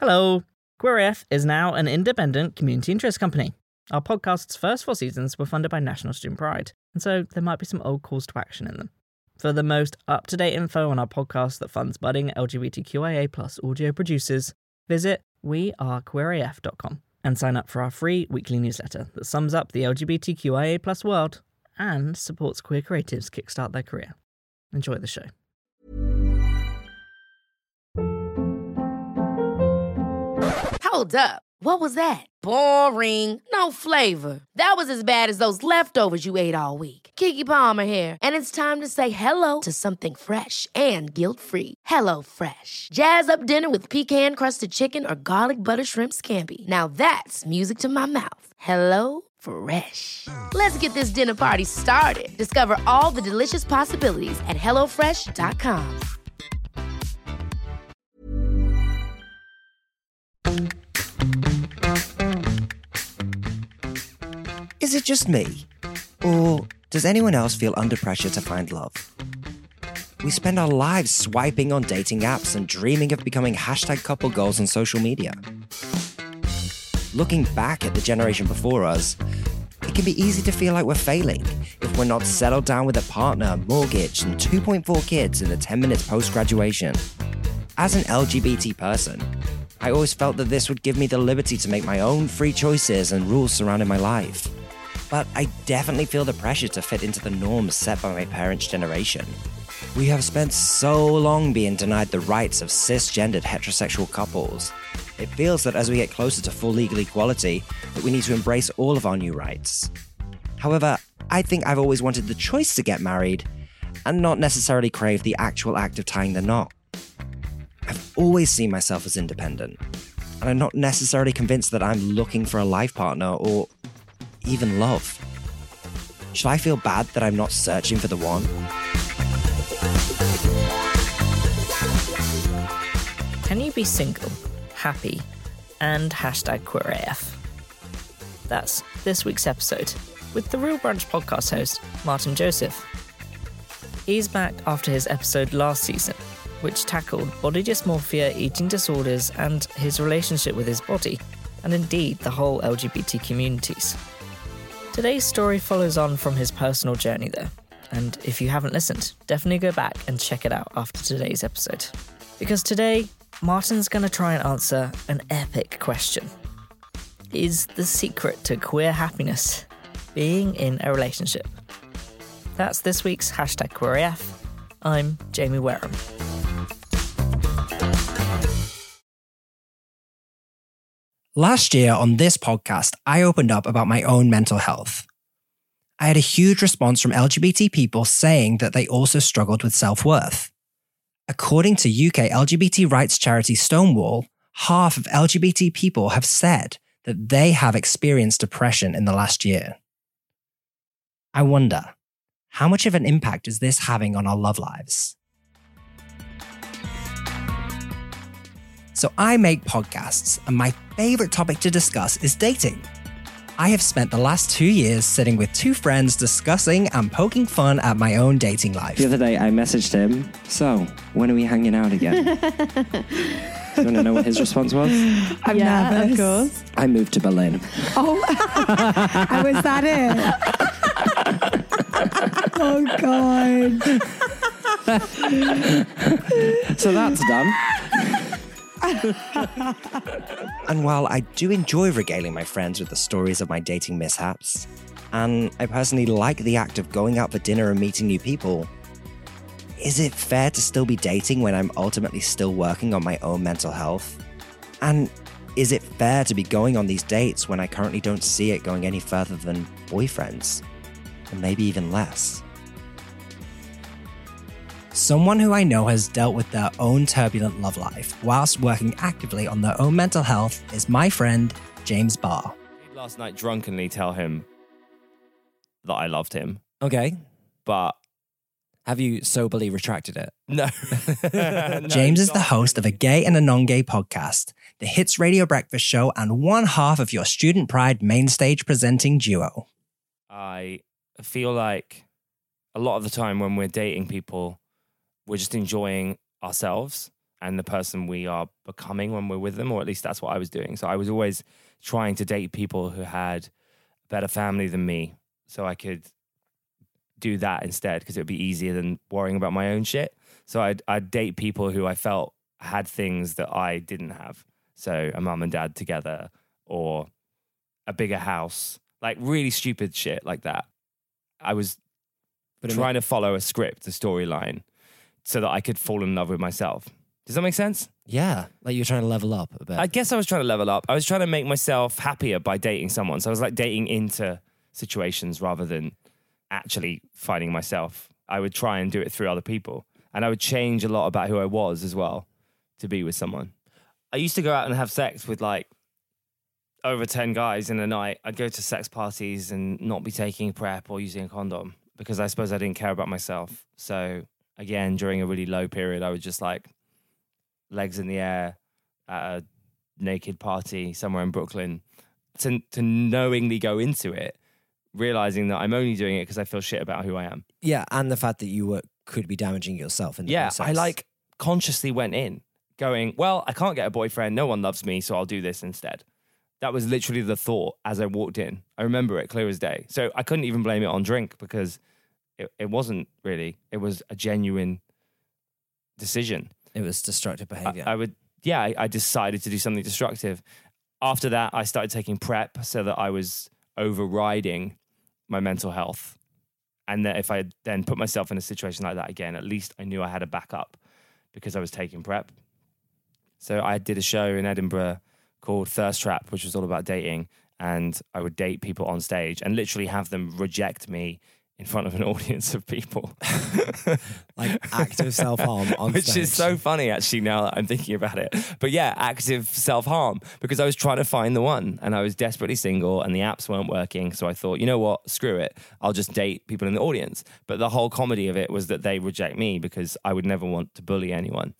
Hello! Queer AF is now an independent community interest company. Our podcast's first 4 seasons were funded by National Student Pride, and so there might be some old calls to action in them. For the most up-to-date info on our podcast that funds budding LGBTQIA+ audio producers, visit wearequeeraf.com and sign up for our free weekly newsletter that sums up the LGBTQIA+ world and supports queer creatives kickstart their career. Enjoy the show. Hold up. What was that? Boring. No flavor. That was as bad as those leftovers you ate all week. Keke Palmer here, and it's time to say hello to something fresh and guilt-free. Hello Fresh. Jazz up dinner with pecan-crusted chicken or garlic butter shrimp scampi. Now that's music to my mouth. Hello Fresh. Let's get this dinner party started. Discover all the delicious possibilities at hellofresh.com. Is it just me? Or does anyone else feel under pressure to find love? We spend our lives swiping on dating apps and dreaming of becoming #couple goals on social media. Looking back at the generation before us, it can be easy to feel like we're failing if we're not settled down with a partner, mortgage, and 2.4 kids in the 10 minutes post-graduation. As an LGBT person, I always felt that this would give me the liberty to make my own free choices and rules surrounding my life. But I definitely feel the pressure to fit into the norms set by my parents' generation. We have spent so long being denied the rights of cisgendered heterosexual couples. It feels that as we get closer to full legal equality, that we need to embrace all of our new rights. However, I think I've always wanted the choice to get married, and not necessarily crave the actual act of tying the knot. I've always seen myself as independent, and I'm not necessarily convinced that I'm looking for a life partner or even love. Should I feel bad that I'm not searching for the one? Can you be single, happy, and #QueerAF? That's this week's episode with the Real Brunch podcast host, Martin Joseph. He's back after his episode last season, which tackled body dysmorphia, eating disorders, and his relationship with his body, and indeed the whole LGBT communities. Today's story follows on from his personal journey though, and if you haven't listened, definitely go back and check it out after today's episode. Because today, Martin's going to try and answer an epic question. Is the secret to queer happiness being in a relationship? That's this week's #QueerAF. I'm Jamie Wareham. Last year on this podcast, I opened up about my own mental health. I had a huge response from LGBT people saying that they also struggled with self-worth. According to UK LGBT rights charity Stonewall, half of LGBT people have said that they have experienced depression in the last year. I wonder, how much of an impact is this having on our love lives? So I make podcasts, and my favorite topic to discuss is dating. I have spent the last 2 years sitting with 2 friends discussing and poking fun at my own dating life. The other day I messaged him, so when are we hanging out again? Do you want to know what his response was? I'm nervous. Of course. I moved to Berlin. Oh, and was that it? Oh, God. So that's done. And while I do enjoy regaling my friends with the stories of my dating mishaps, and I personally like the act of going out for dinner and meeting new people, is it fair to still be dating when I'm ultimately still working on my own mental health? And is it fair to be going on these dates when I currently don't see it going any further than boyfriends? Or maybe even less? Someone who I know has dealt with their own turbulent love life whilst working actively on their own mental health is my friend, James Barr. Last night, drunkenly tell him that I loved him. Okay. But have you soberly retracted it? No. James is the host of a gay and a non-gay podcast, the Hits Radio Breakfast Show, and one half of your Student Pride main stage presenting duo. I feel like a lot of the time when we're dating people, we're just enjoying ourselves and the person we are becoming when we're with them, or at least that's what I was doing. So I was always trying to date people who had a better family than me, so I could do that instead, because it would be easier than worrying about my own shit. So I'd date people who I felt had things that I didn't have. So a mum and dad together, or a bigger house, like really stupid shit like that. I was trying to follow a script, a storyline, so that I could fall in love with myself. Does that make sense? Yeah, like you're trying to level up a bit. I guess I was trying to level up. I was trying to make myself happier by dating someone. So I was like dating into situations rather than actually finding myself. I would try and do it through other people. And I would change a lot about who I was as well to be with someone. I used to go out and have sex with like over 10 guys in a night. I'd go to sex parties and not be taking PrEP or using a condom, because I suppose I didn't care about myself. So again, during a really low period, I would just like legs in the air at a naked party somewhere in Brooklyn, to knowingly go into it, realizing that I'm only doing it because I feel shit about who I am. Yeah, and the fact that you could be damaging yourself in the process. I like consciously went in going, well, I can't get a boyfriend, no one loves me, so I'll do this instead. That was literally the thought as I walked in. I remember it clear as day. So I couldn't even blame it on drink, because it wasn't really. It was a genuine decision. It was destructive behavior. I decided to do something destructive. After that, I started taking PrEP so that I was overriding my mental health. And that if I then put myself in a situation like that again, at least I knew I had a backup because I was taking PrEP. So I did a show in Edinburgh called Thirst Trap, which was all about dating. And I would date people on stage and literally have them reject me in front of an audience of people. Like active self-harm on Which stage. is so funny, actually, now that I'm thinking about it. But yeah, active self-harm, because I was trying to find the one and I was desperately single and the apps weren't working. So I thought, you know what, screw it. I'll just date people in the audience. But the whole comedy of it was that they reject me because I would never want to bully anyone.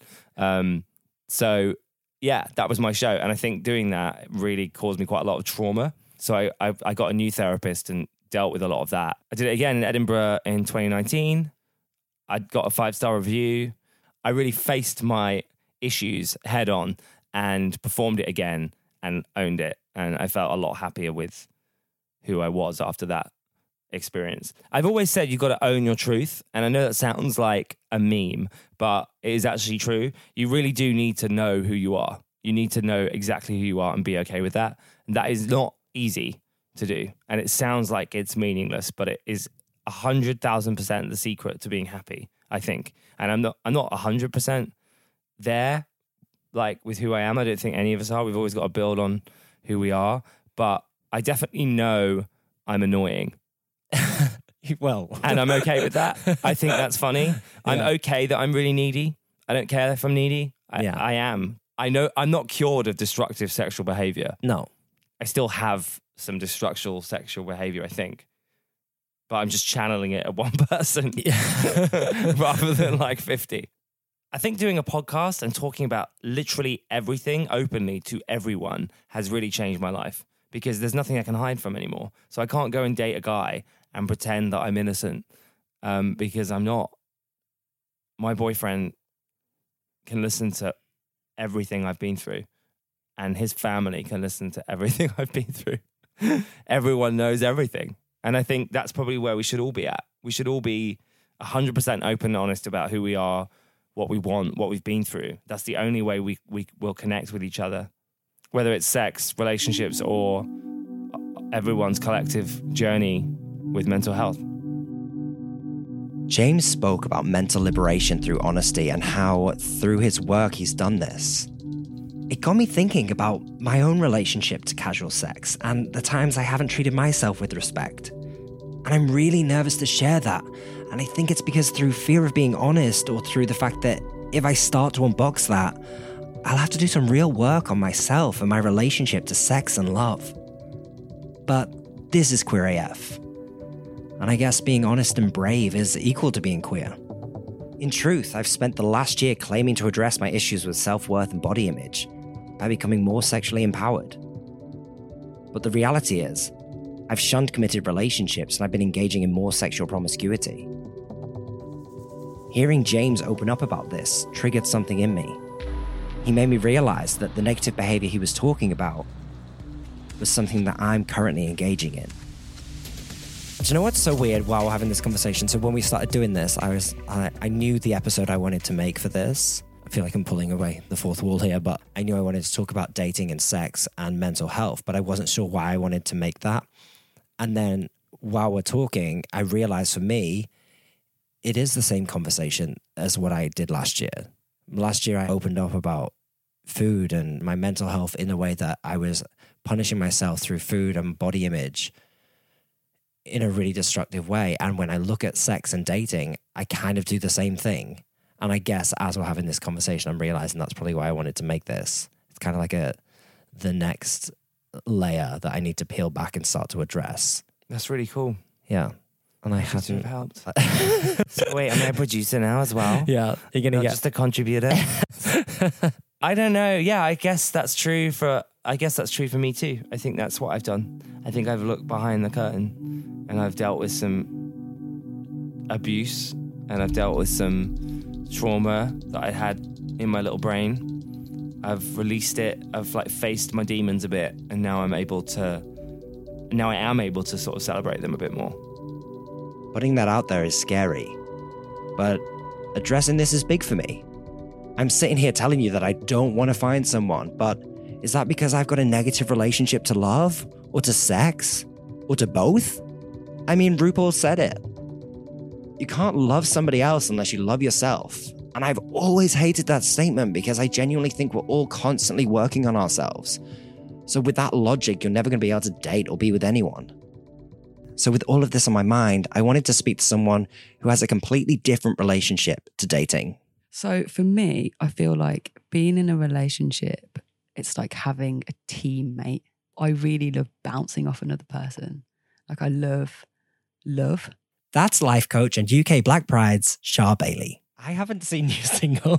So yeah, that was my show. And I think doing that really caused me quite a lot of trauma. So I got a new therapist and dealt with a lot of that. I did it again in Edinburgh in 2019. I got a 5-star review. I really faced my issues head on and performed it again and owned it. And I felt a lot happier with who I was after that experience. I've always said you've got to own your truth. And I know that sounds like a meme, but it is actually true. You really do need to know who you are. You need to know exactly who you are and be okay with that. And that is not easy to do. And it sounds like it's meaningless, but it is 100,000% the secret to being happy, I think. And I'm not 100% there, like with who I am. I don't think any of us are. We've always got to build on who we are. But I definitely know I'm annoying. Well, and I'm okay with that. I think that's funny. I'm okay that I'm really needy. I don't care if I'm needy. I am. I know I'm not cured of destructive sexual behavior. No. I still have some destructive sexual behavior, I think. But I'm just channeling it at one person rather than like 50. I think doing a podcast and talking about literally everything openly to everyone has really changed my life, because there's nothing I can hide from anymore. So I can't go and date a guy and pretend that I'm innocent, because I'm not. My boyfriend can listen to everything I've been through, and his family can listen to everything I've been through. Everyone knows everything. And I think that's probably where we should all be at. We should all be 100% open and honest about who we are, what we want, what we've been through. That's the only way we will connect with each other, whether it's sex, relationships, or everyone's collective journey with mental health. James spoke about mental liberation through honesty and how, through his work, he's done this. It got me thinking about my own relationship to casual sex and the times I haven't treated myself with respect. And I'm really nervous to share that. And I think it's because through fear of being honest, or through the fact that if I start to unbox that, I'll have to do some real work on myself and my relationship to sex and love. But this is Queer AF. And I guess being honest and brave is equal to being queer. In truth, I've spent the last year claiming to address my issues with self-worth and body image by becoming more sexually empowered. But the reality is, I've shunned committed relationships and I've been engaging in more sexual promiscuity. Hearing James open up about this triggered something in me. he made me realize that the negative behavior he was talking about was something that I'm currently engaging in. Do you know what's so weird while we're having this conversation? So when we started doing this, I knew the episode I wanted to make for this. I feel like I'm pulling away the fourth wall here, but I knew I wanted to talk about dating and sex and mental health, but I wasn't sure why I wanted to make that. And then while we're talking, I realized for me, it is the same conversation as what I did last year. Last year, I opened up about food and my mental health in a way that I was punishing myself through food and body image in a really destructive way. And when I look at sex and dating, I kind of do the same thing. And I guess as we're having this conversation, I'm realizing that's probably why I wanted to make this. It's kind of like the next layer that I need to peel back and start to address. That's really cool. Yeah. And I Have haven't helped. So wait, am I a producer now as well? Yeah, you're gonna Not get just a contributor. I don't know. Yeah, I guess that's true for me too. I think that's what I've done. I think I've looked behind the curtain and I've dealt with some abuse and I've dealt with some trauma that I had in my little brain. I've released it. I've like faced my demons a bit, and now I am able to sort of celebrate them a bit more. Putting that out there is scary, but addressing this is big for me. I'm sitting here telling you that I don't want to find someone, but is that because I've got a negative relationship to love, or to sex, or to both? I mean, RuPaul said it. You can't love somebody else unless you love yourself. And I've always hated that statement because I genuinely think we're all constantly working on ourselves. So with that logic, you're never going to be able to date or be with anyone. So with all of this on my mind, I wanted to speak to someone who has a completely different relationship to dating. So for me, I feel like being in a relationship, it's like having a teammate. I really love bouncing off another person. Like I love. That's life coach and UK Black Pride's Shah Bailey. I haven't seen you single.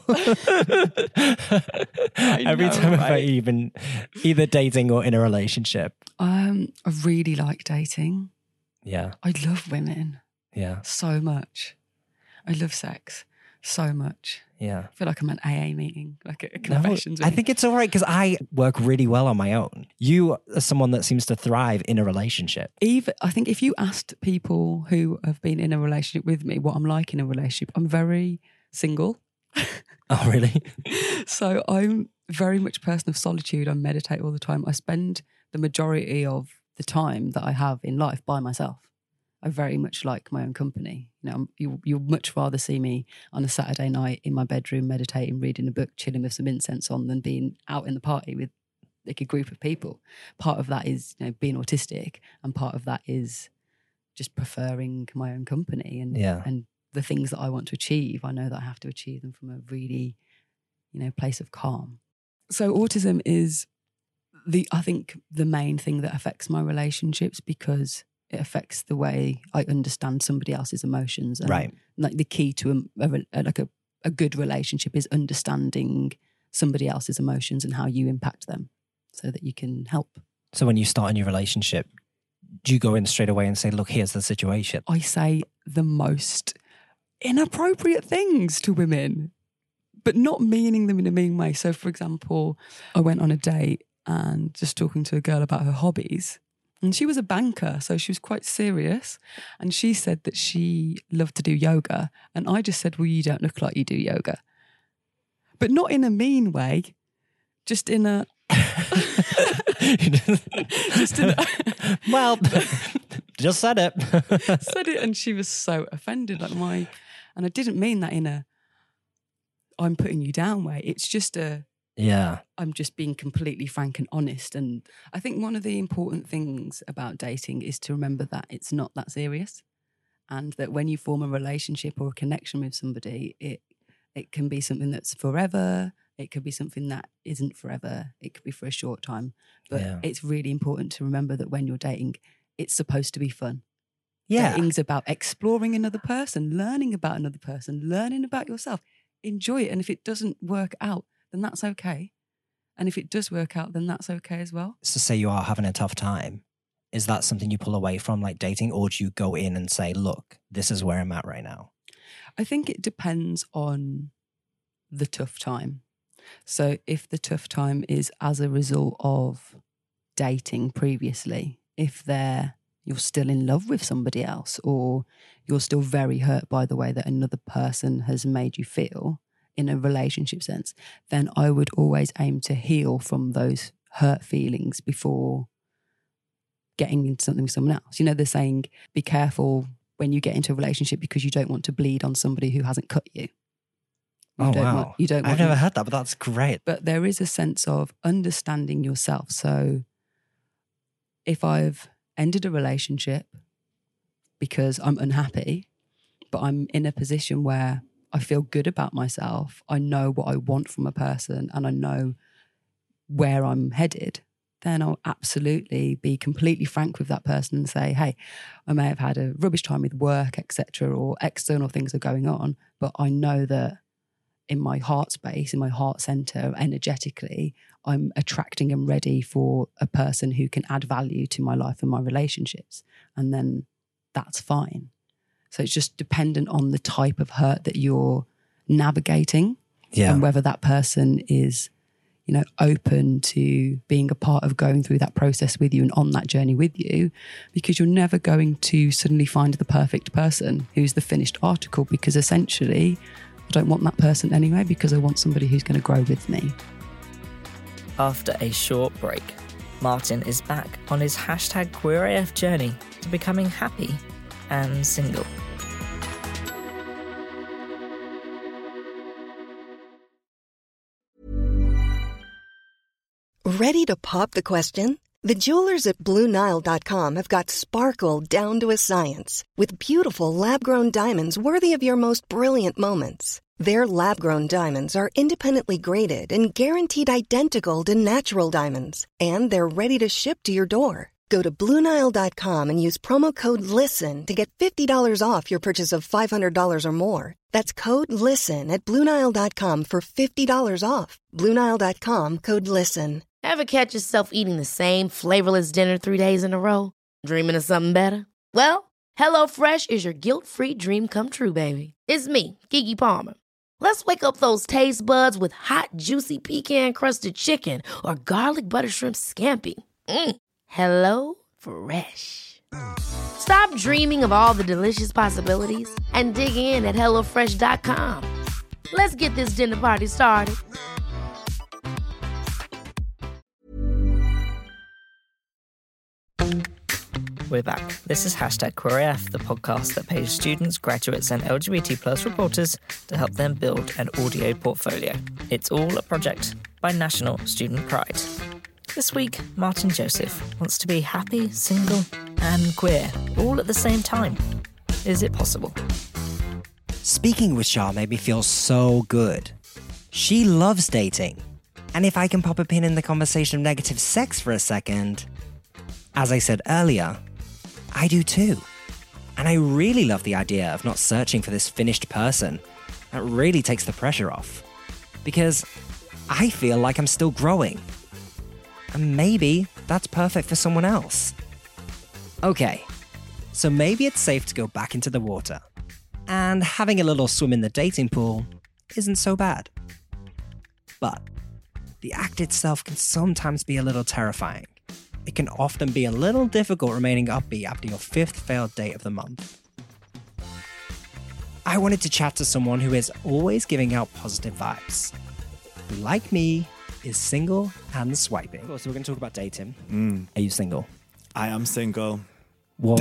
Every time I've even either dating or in a relationship. I really like dating. Yeah. I love women Yeah. so much. I love sex so much. Yeah. I feel like I'm at an AA meeting, like a confessions. I think it's all right because I work really well on my own. You are someone that seems to thrive in a relationship. I think if you asked people who have been in a relationship with me what I'm like in a relationship, I'm very single. Oh, really? So I'm very much a person of solitude. I meditate all the time. I spend the majority of the time that I have in life by myself. I very much like my own company. You know, you'll much rather see me on a Saturday night in my bedroom meditating, reading a book, chilling with some incense on, than being out in the party with like a group of people. Part of that is, you know, being autistic, and part of that is just preferring my own company and the things that I want to achieve. I know that I have to achieve them from a really, you know, place of calm. So autism is I think the main thing that affects my relationships, because it affects the way I understand somebody else's emotions. And Right. like the key to a good relationship is understanding somebody else's emotions and how you impact them so that you can help. So when you start a new relationship, do you go in straight away and say, look, here's the situation? I say the most inappropriate things to women, but not meaning them in a mean way. So for example, I went on a date and just talking to a girl about her hobbies. And she was a banker, so she was quite serious. And she said that she loved to do yoga. And I just said, well, you don't look like you do yoga. But not in a mean way, just in a... Well, just said it. said it, and she was so offended. And I didn't mean that in a I'm putting you down way. It's just I'm just being completely frank and honest. And I think one of the important things about dating is to remember that it's not that serious, and that when you form a relationship or a connection with somebody, it can be something that's forever. It could be something that isn't forever. It could be for a short time. But it's really important to remember that when you're dating, it's supposed to be fun. Yeah. Dating's about exploring another person, learning about another person, learning about yourself. Enjoy it. And if it doesn't work out, then that's okay. And if it does work out, then that's okay as well. So say you are having a tough time. Is that something you pull away from, like dating, or do you go in and say, look, this is where I'm at right now? I think it depends on the tough time. So if the tough time is as a result of dating previously, if you're still in love with somebody else, or you're still very hurt by the way that another person has made you feel in a relationship sense, then I would always aim to heal from those hurt feelings before getting into something with someone else. You know, they're saying, be careful when you get into a relationship because you don't want to bleed on somebody who hasn't cut you. Wow. I've never heard that, but that's great. But there is a sense of understanding yourself. So if I've ended a relationship because I'm unhappy, but I'm in a position where I feel good about myself, I know what I want from a person and I know where I'm headed, then I'll absolutely be completely frank with that person and say, hey, I may have had a rubbish time with work, etc., or external things are going on, but I know that in my heart space, in my heart center, energetically, I'm attracting and ready for a person who can add value to my life and my relationships. And then that's fine. So it's just dependent on the type of hurt that you're navigating and whether that person is, you know, open to being a part of going through that process with you and on that journey with you, because you're never going to suddenly find the perfect person who's the finished article, because essentially I don't want that person anyway, because I want somebody who's going to grow with me. After a short break, Martin is back on his #QueerAF journey to becoming happy and single. Ready to pop the question? The jewelers at BlueNile.com have got sparkle down to a science with beautiful lab-grown diamonds worthy of your most brilliant moments. Their lab-grown diamonds are independently graded and guaranteed identical to natural diamonds, and they're ready to ship to your door. Go to BlueNile.com and use promo code LISTEN to get $50 off your purchase of $500 or more. That's code LISTEN at BlueNile.com for $50 off. BlueNile.com, code LISTEN. Ever catch yourself eating the same flavorless dinner 3 days in a row? Dreaming of something better? Well, HelloFresh is your guilt-free dream come true, baby. It's me, Keke Palmer. Let's wake up those taste buds with hot, juicy pecan-crusted chicken or garlic butter shrimp scampi. Hello Fresh. Stop dreaming of all the delicious possibilities and dig in at HelloFresh.com. Let's get this dinner party started. We're back. This is #QueerAF, the podcast that pays students, graduates, and LGBT+ reporters to help them build an audio portfolio. It's all a project by National Student Pride. This week, Martin Joseph wants to be happy, single, and queer all at the same time. Is it possible? Speaking with Shah made me feel so good. She loves dating. And if I can pop a pin in the conversation of negative sex for a second, as I said earlier, I do too. And I really love the idea of not searching for this finished person. That really takes the pressure off. Because I feel like I'm still growing. And maybe that's perfect for someone else. Okay, so maybe it's safe to go back into the water. And having a little swim in the dating pool isn't so bad. But the act itself can sometimes be a little terrifying. It can often be a little difficult remaining upbeat after your 5th failed date of the month. I wanted to chat to someone who is always giving out positive vibes, who, like me, is single and swiping. Cool, so we're going to talk about dating. Are you single? I am single. What?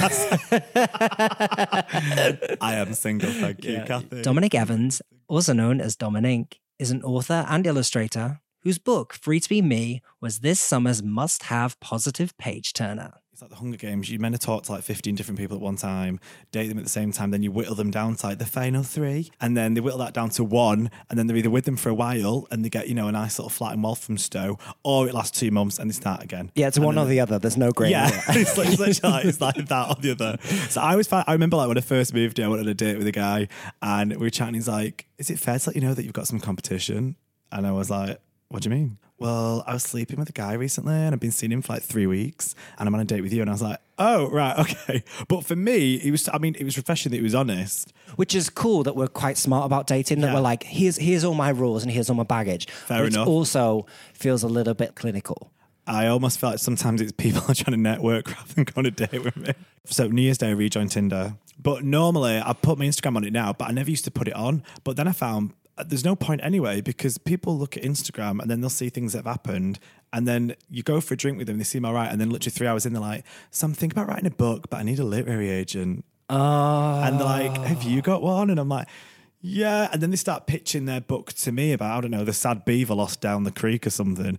I am single, thank you, Kathy. Dominic Evans, also known as Dominic, is an author and illustrator whose book, Free to Be Me, was this summer's must-have positive page-turner. It's like the Hunger Games. You're meant to talk to like 15 different people at one time, date them at the same time, then you whittle them down to like the final 3, and then they whittle that down to 1, and then they're either with them for a while and they get, you know, a nice little flat in Walthamstow, or it lasts 2 months and they start again. Yeah, it's one or the other. There's no grey. Yeah, it's like that or the other. So I remember like when I first moved here, I went on a date with a guy and we were chatting. He's like, "Is it fair to let you know that you've got some competition?" And I was like, What do you mean? Well, I was sleeping with a guy recently and I've been seeing him for like 3 weeks and I'm on a date with you. And I was like, oh, right, okay. But for me, it was refreshing that he was honest. Which is cool that we're quite smart about dating, that Yeah. we're like, here's all my rules and here's all my baggage. Fair But enough. It also feels a little bit clinical. I almost feel like sometimes it's people are trying to network rather than go on a date with me. So New Year's Day, I rejoined Tinder. But normally I put my Instagram on it now, but I never used to put it on. But then I found there's no point anyway, because people look at Instagram and then they'll see things that have happened. And then you go for a drink with them, they seem all right. And then literally 3 hours in, they're like, so I'm thinking about writing a book, but I need a literary agent. And they're like, have you got one? And I'm like, yeah. And then they start pitching their book to me about, I don't know, the sad beaver lost down the creek or something.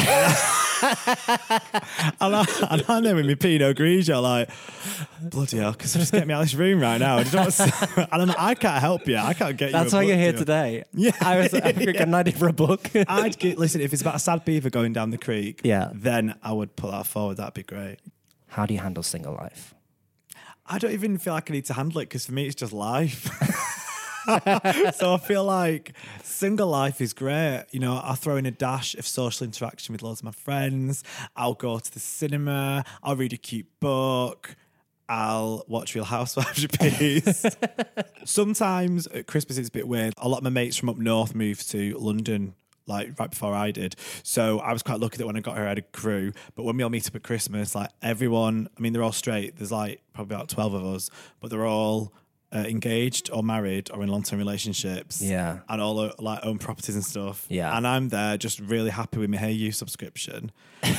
and I'm there with my Pinot Grigio, like, bloody hell, because just get me out of this room right now. And I'm like, I can't help you. I can't get you. That's a why book you're here deal. today. Yeah. I got an idea for a book. Listen, if it's about a sad beaver going down the creek, Yeah. then I would put that forward. That'd be great. How do you handle single life? I don't even feel like I need to handle it because for me, it's just life. So I feel like single life is great. You know, I'll throw in a dash of social interaction with loads of my friends. I'll go to the cinema. I'll read a cute book. I'll watch Real Housewives repeats. Sometimes at Christmas it's a bit weird. A lot of my mates from up north moved to London like right before I did. So I was quite lucky that when I got here I had a crew. But when we all meet up at Christmas, like everyone, I mean, they're all straight. There's like probably about 12 of us, but they're all engaged or married or in long-term relationships. Yeah. And all like own properties and stuff. Yeah. And I'm there just really happy with my Hey You subscription. And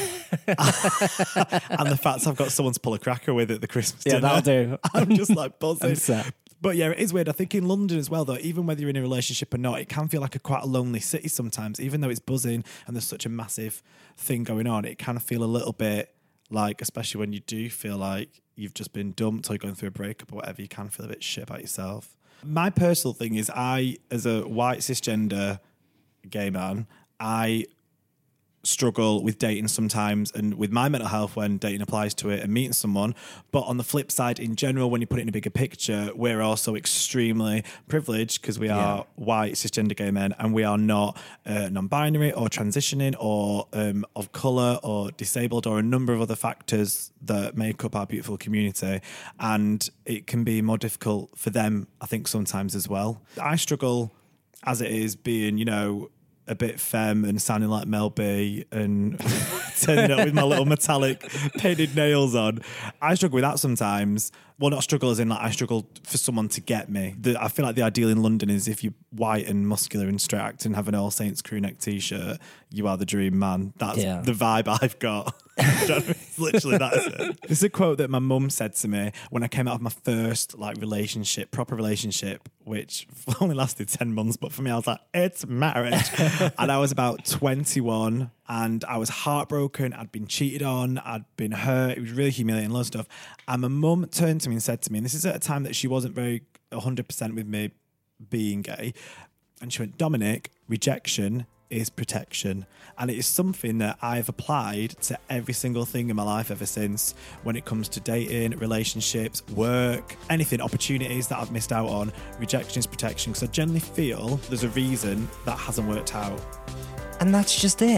the fact I've got someone to pull a cracker with at the Christmas dinner. that'll do. I'm just like buzzing. I'm set. But yeah, it is weird. I think in London as well, though, even whether you're in a relationship or not, it can feel like quite a lonely city sometimes. Even though it's buzzing and there's such a massive thing going on, it kind of feel a little bit like, especially when you do feel like you've just been dumped or you're going through a breakup or whatever, you can feel a bit shit about yourself. My personal thing is I, as a white cisgender gay man, I struggle with dating sometimes and with my mental health when dating applies to it and meeting someone. But on the flip side, in general, when you put it in a bigger picture, we're also extremely privileged because we are white cisgender gay men and we are not non-binary or transitioning or of colour or disabled or a number of other factors that make up our beautiful community. And it can be more difficult for them, I think, sometimes as well. I struggle as it is being, you know, a bit femme and sounding like Mel B and turning up with my little metallic painted nails on. I struggle with that sometimes. Well, not struggle as in like I struggle for someone to get me. I feel like the ideal in London is if you're white and muscular and straight acting and have an All Saints crew neck t-shirt, you are the dream man. That's the vibe I've got. It's literally that is it. This is a quote that my mum said to me when I came out of my first like relationship, proper relationship, which only lasted 10 months, but for me I was like, it's marriage. And I was about 21 and I was heartbroken. I'd been cheated on. I'd been hurt. It was really humiliating, loads of stuff. And my mum turned to me and said to me, and this is at a time that she wasn't very 100% with me being gay, and she went, Dominic, rejection is protection. And it is something that I've applied to every single thing in my life ever since, when it comes to dating, relationships, work, anything, opportunities that I've missed out on. Rejection is protection, because I generally feel there's a reason that hasn't worked out. And that's just it.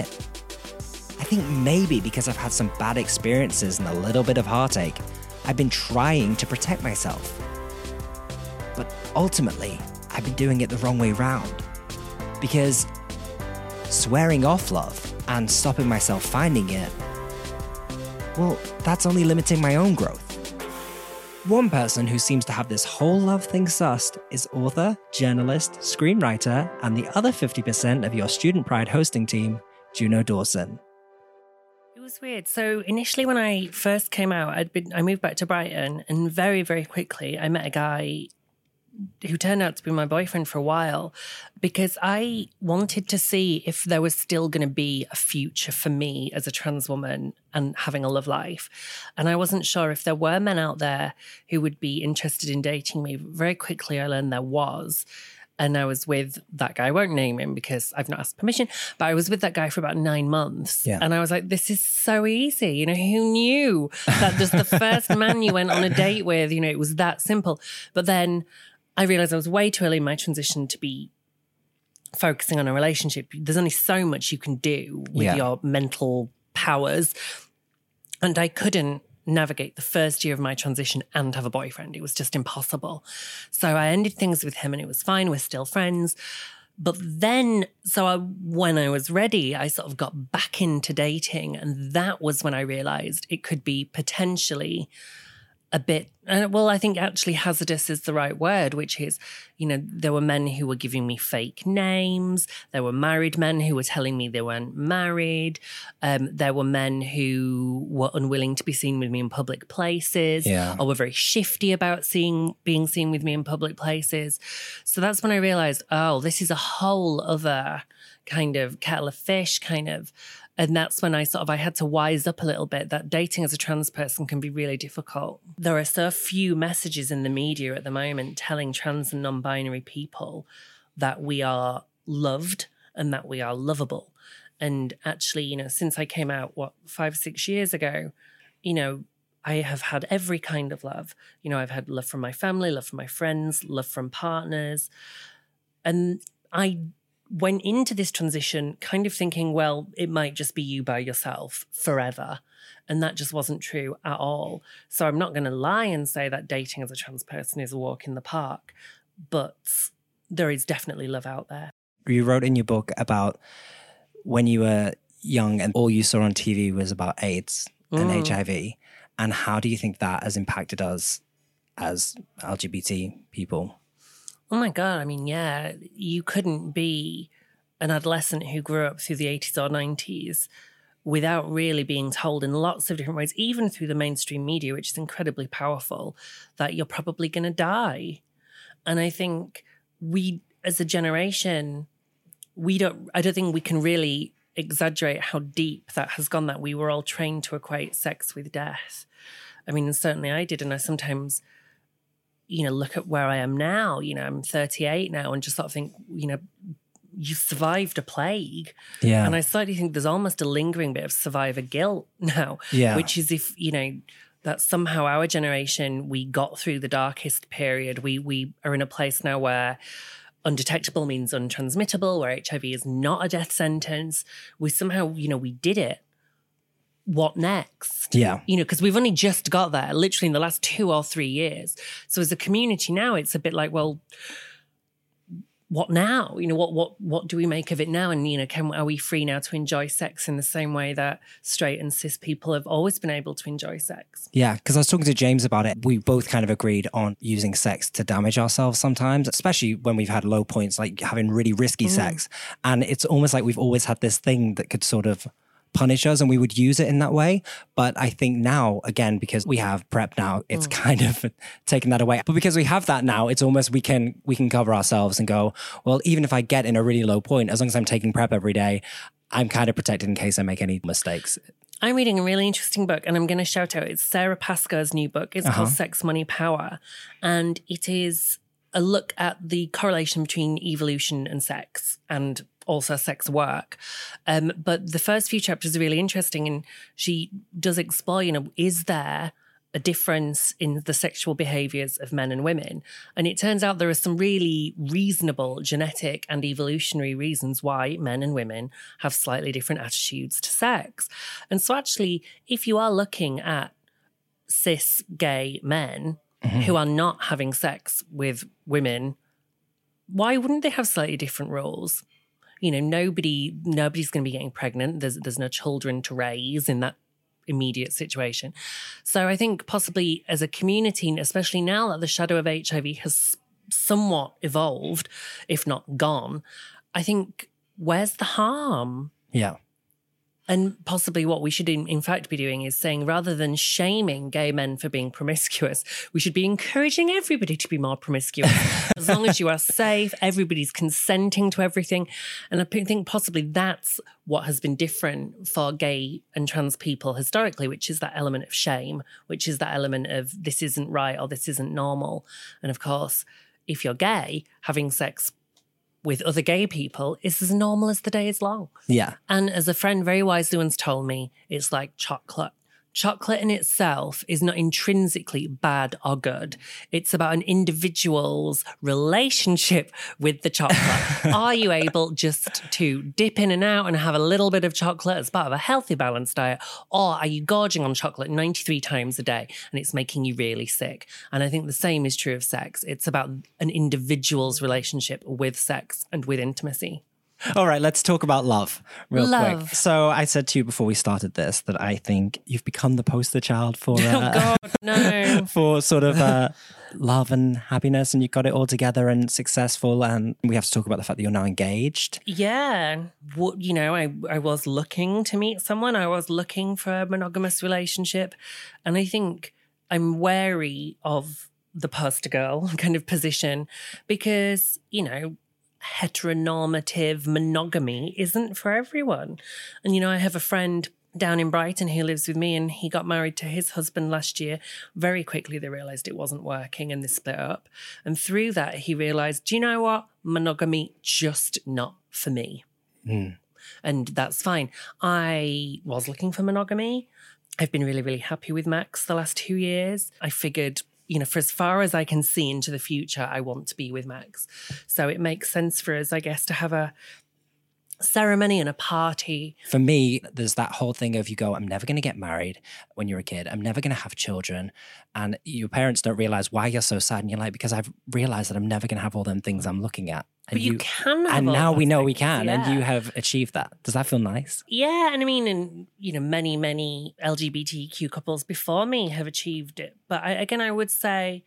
I think maybe because I've had some bad experiences and a little bit of heartache, I've been trying to protect myself. But ultimately, I've been doing it the wrong way round. Because swearing off love and stopping myself finding it, well, that's only limiting my own growth. One person who seems to have this whole love thing sussed is author, journalist, screenwriter, and the other 50% of your Student Pride hosting team, Juno Dawson. It was weird. So initially when I first came out, I moved back to Brighton, and very, very quickly I met a guy who turned out to be my boyfriend for a while, because I wanted to see if there was still going to be a future for me as a trans woman and having a love life. And I wasn't sure if there were men out there who would be interested in dating me. Very quickly I learned there was. And I was with that guy. I won't name him because I've not asked permission, but I was with that guy for about 9 months. Yeah. And I was like, this is so easy. You know, who knew that just the first man you went on a date with, you know, it was that simple. But then I realized I was way too early in my transition to be focusing on a relationship, there's only so much you can do with your mental powers. And I couldn't navigate the first year of my transition and have a boyfriend. It was just impossible. So I ended things with him and it was fine. We're still friends. But then, when I was ready, I sort of got back into dating. And that was when I realized it could be potentially a bit, I think actually hazardous is the right word, which is, there were men who were giving me fake names. There were married men who were telling me they weren't married. There were men who were unwilling to be seen with me in public places or were very shifty about being seen with me in public places. So that's when I realized, this is a whole other kind of kettle of fish and that's when I had to wise up a little bit that dating as a trans person can be really difficult. There are so few messages in the media at the moment telling trans and non-binary people that we are loved and that we are lovable. And actually, since I came out, 5-6 years ago, I have had every kind of love. I've had love from my family, love from my friends, love from partners. And I went into this transition kind of thinking, well, it might just be you by yourself forever. And that just wasn't true at all. So I'm not going to lie and say that dating as a trans person is a walk in the park, but there is definitely love out there. You wrote in your book about when you were young and all you saw on TV was about AIDS and HIV. And how do you think that has impacted us as LGBT people? Oh my God. I mean, you couldn't be an adolescent who grew up through the 80s or 90s without really being told in lots of different ways, even through the mainstream media, which is incredibly powerful, that you're probably going to die. And I think we, as a generation, I don't think we can really exaggerate how deep that has gone, that we were all trained to equate sex with death. I mean, certainly I did. And I sometimes look at where I am now, I'm 38 now and just sort of think, you survived a plague. Yeah. And I slightly think there's almost a lingering bit of survivor guilt now, which is if, that somehow our generation, we got through the darkest period. We are in a place now where undetectable means untransmittable, where HIV is not a death sentence. We somehow, we did it. What next? Yeah. Because we've only just got there, literally in the last 2 or 3 years. So as a community now, it's a bit like, well, what now? What do we make of it now? And, are we free now to enjoy sex in the same way that straight and cis people have always been able to enjoy sex? Yeah, because I was talking to James about it. We both kind of agreed on using sex to damage ourselves sometimes, especially when we've had low points, like having really risky sex. And it's almost like we've always had this thing that could sort of punish us and we would use it in that way. But I think now, again, because we have PrEP now, it's kind of taken that away. But because we have that now, it's almost we can cover ourselves and go, well, even if I get in a really low point, as long as I'm taking PrEP every day, I'm kind of protected in case I make any mistakes. I'm reading a really interesting book and I'm going to shout out, it's Sarah Pascoe's new book. It's called Sex, Money, Power. And it is a look at the correlation between evolution and sex and also sex work. But the first few chapters are really interesting and she does explore, is there a difference in the sexual behaviours of men and women? And it turns out there are some really reasonable genetic and evolutionary reasons why men and women have slightly different attitudes to sex. And so actually, if you are looking at cis gay men who are not having sex with women, why wouldn't they have slightly different rules? Nobody's going to be getting pregnant. There's no children to raise in that immediate situation. So I think possibly as a community, especially now that the shadow of HIV has somewhat evolved, if not gone, I think where's the harm? Yeah. And possibly what we should in fact be doing is saying, rather than shaming gay men for being promiscuous, we should be encouraging everybody to be more promiscuous. As long as you are safe, everybody's consenting to everything. And I think possibly that's what has been different for gay and trans people historically, which is that element of shame, which is that element of this isn't right or this isn't normal. And of course, if you're gay, having sex with other gay people is as normal as the day is long. Yeah. And as a friend very wisely once told me, it's like chocolate. chocolate in itself is not intrinsically bad or good. It's about an individual's relationship with the chocolate. Are you able just to dip in and out and have a little bit of chocolate as part of a healthy, balanced diet? Or are you gorging on chocolate 93 times a day and it's making you really sick? And I think the same is true of sex. It's about an individual's relationship with sex and with intimacy. All right, let's talk about love real Love. quick. So I said to you before we started this that I think you've become the poster child for Oh, God, no. for sort of love and happiness, and you got it all together and successful. And we have to talk about the fact that you're now engaged. Yeah. You know, I was looking to meet someone. I was looking for a monogamous relationship. And I think I'm wary of the poster girl kind of position because, you know, heteronormative monogamy isn't for everyone. And, you know, I have a friend down in Brighton who lives with me, and he got married to his husband last year. Very quickly, they realised it wasn't working and they split up. And through that, he realised, do you know what? Monogamy, just not for me. And that's fine. I was looking for monogamy. I've been really, really happy with Max the last 2 years. I figured, you know, for as far as I can see into the future, I want to be with Max. So it makes sense for us, I guess, to have a ceremony and a party. For me, there's that whole thing of you go, I'm never going to get married when you're a kid. I'm never going to have children. And your parents don't realize why you're so sad. And you're like, because I've realized that I'm never going to have all them things I'm looking at. And But you can have And all now we those know we things, can. yeah. And you have achieved that. Does that feel nice? Yeah, and I mean, and you know, many LGBTQ couples before me have achieved it. But I would say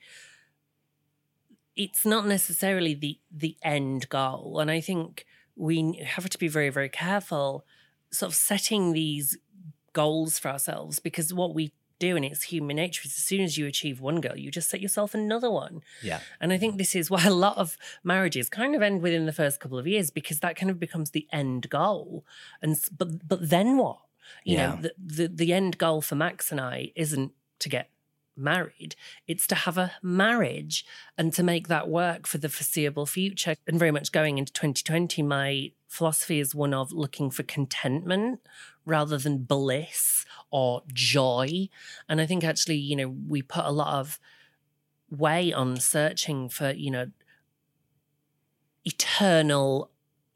it's not necessarily the end goal. And I think we have to be very, very careful sort of setting these goals for ourselves, because what we do, and it's human nature, is as soon as you achieve one goal, you just set yourself another one. Yeah. And I think this is why a lot of marriages kind of end within the first couple of years, because that kind of becomes the end goal. And but then what? You know, the end goal for Max and I isn't to get married. It's to have a marriage and to make that work for the foreseeable future. And very much going into 2020, my philosophy is one of looking for contentment rather than bliss or joy. And I think actually, you know, we put a lot of weight on searching for, you know, eternal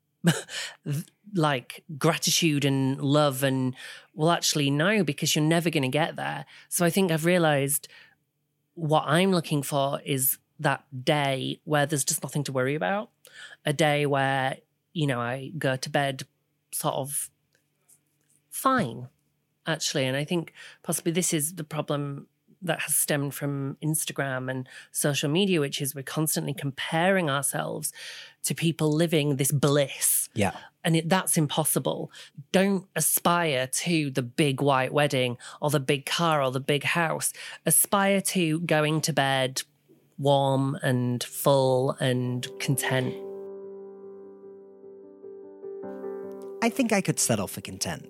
like gratitude and love, and well, actually no, because you're never going to get there. So I think I've realized what I'm looking for is that day where there's just nothing to worry about, a day where, you know, I go to bed sort of fine, actually. And I think possibly this is the problem that has stemmed from Instagram and social media, which is we're constantly comparing ourselves to people living this bliss. Yeah. And that's impossible. Don't aspire to the big white wedding or the big car or the big house. Aspire to going to bed warm and full and content. I think I could settle for content.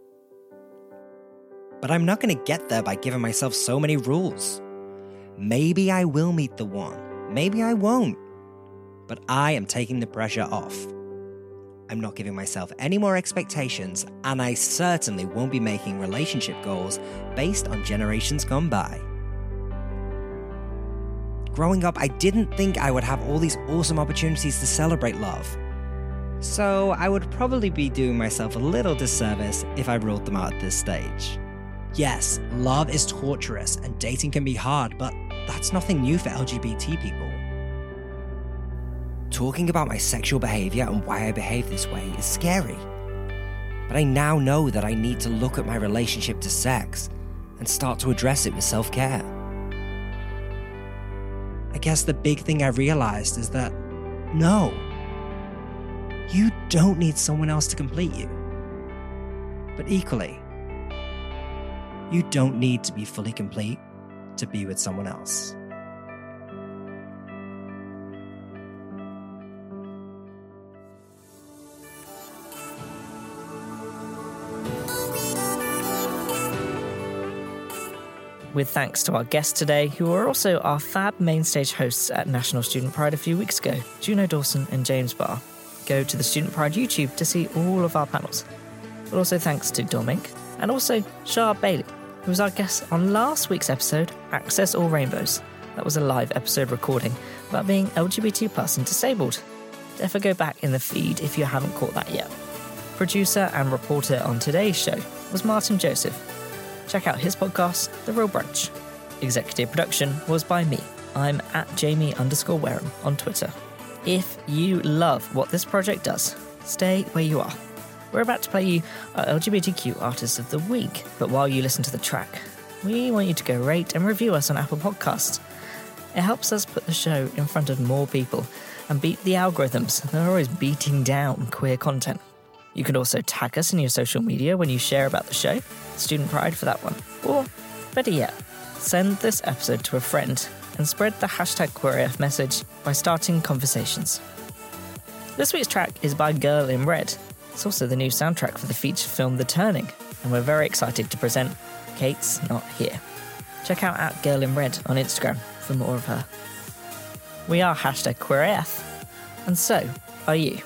But I'm not going to get there by giving myself so many rules. Maybe I will meet the one. Maybe I won't. But I am taking the pressure off. I'm not giving myself any more expectations, and I certainly won't be making relationship goals based on generations gone by. Growing up, I didn't think I would have all these awesome opportunities to celebrate love. So I would probably be doing myself a little disservice if I ruled them out at this stage. Yes, love is torturous and dating can be hard, but that's nothing new for LGBT people. Talking about my sexual behavior and why I behave this way is scary. But I now know that I need to look at my relationship to sex and start to address it with self-care. I guess the big thing I realized is that, no, you don't need someone else to complete you. But equally, you don't need to be fully complete to be with someone else. With thanks to our guests today, who were also our fab mainstage hosts at National Student Pride a few weeks ago, Juno Dawson and James Barr. Go to the Student Pride YouTube to see all of our panels. But also thanks to Dominic and also Shah Bailey. who was our guest on last week's episode, Access All Rainbows. That was a live episode recording about being LGBT+ and disabled. Definitely go back in the feed if you haven't caught that yet. Producer and reporter on today's show was Martin Joseph. Check out his podcast, The Real Brunch. Executive production was by me. I'm at Jamie_Wareham on Twitter. If you love what this project does, stay where you are. We're about to play you our LGBTQ Artist of the Week, but while you listen to the track, we want you to go rate and review us on Apple Podcasts. It helps us put the show in front of more people and beat the algorithms that are always beating down queer content. You can also tag us in your social media when you share about the show, Student Pride for that one. Or, better yet, send this episode to a friend and spread the #QueerAF message by starting conversations. This week's track is by Girl in Red. It's also the new soundtrack for the feature film The Turning, and we're very excited to present Kate's Not Here. Check out @Girl in Red on Instagram for more of her. We are #QueerAF, and so are you.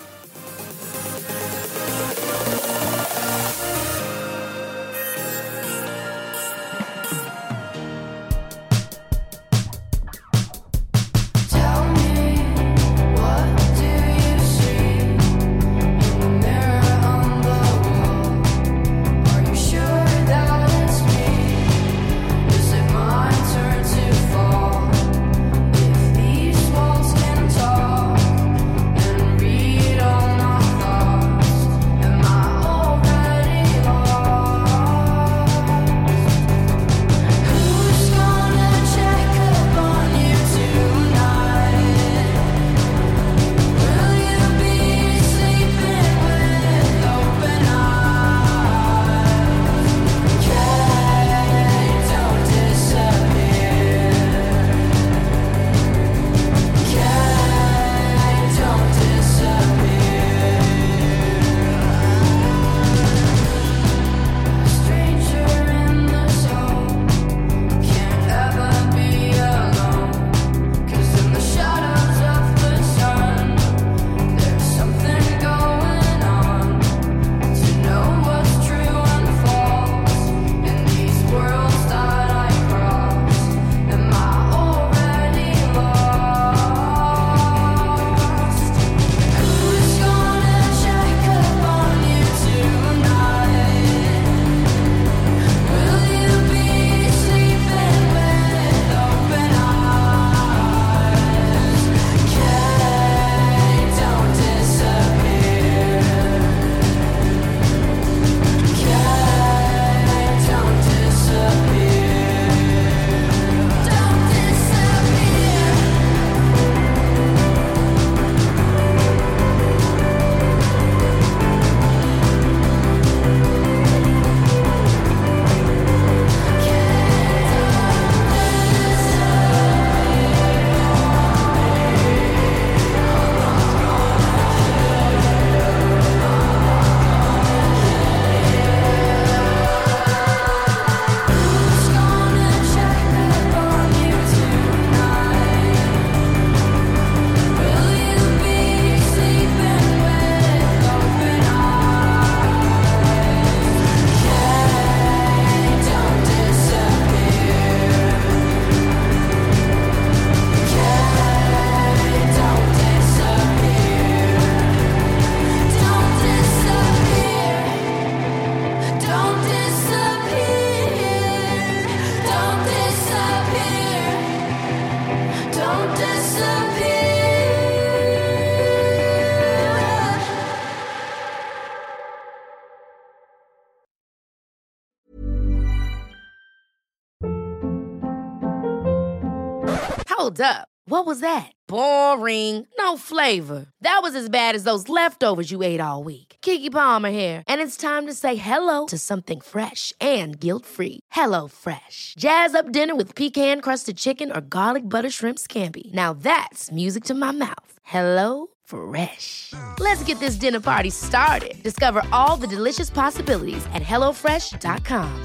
Hold up. What was that? Boring. No flavor. That was as bad as those leftovers you ate all week. Keke Palmer here, and it's time to say hello to something fresh and guilt-free. Hello Fresh. Jazz up dinner with pecan-crusted chicken or garlic butter shrimp scampi. Now that's music to my mouth. Hello Fresh. Let's get this dinner party started. Discover all the delicious possibilities at hellofresh.com.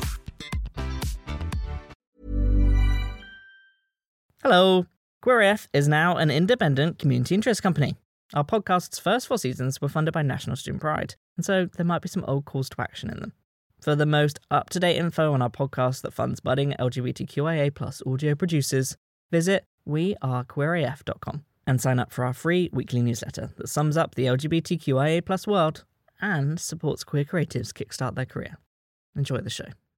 Hello. QueerAF is now an independent community interest company. Our podcast's first 4 seasons were funded by National Student Pride, and so there might be some old calls to action in them. For the most up-to-date info on our podcast that funds budding LGBTQIA+ audio producers, visit wearequeeraf.com and sign up for our free weekly newsletter that sums up the LGBTQIA+ world and supports queer creatives kickstart their career. Enjoy the show.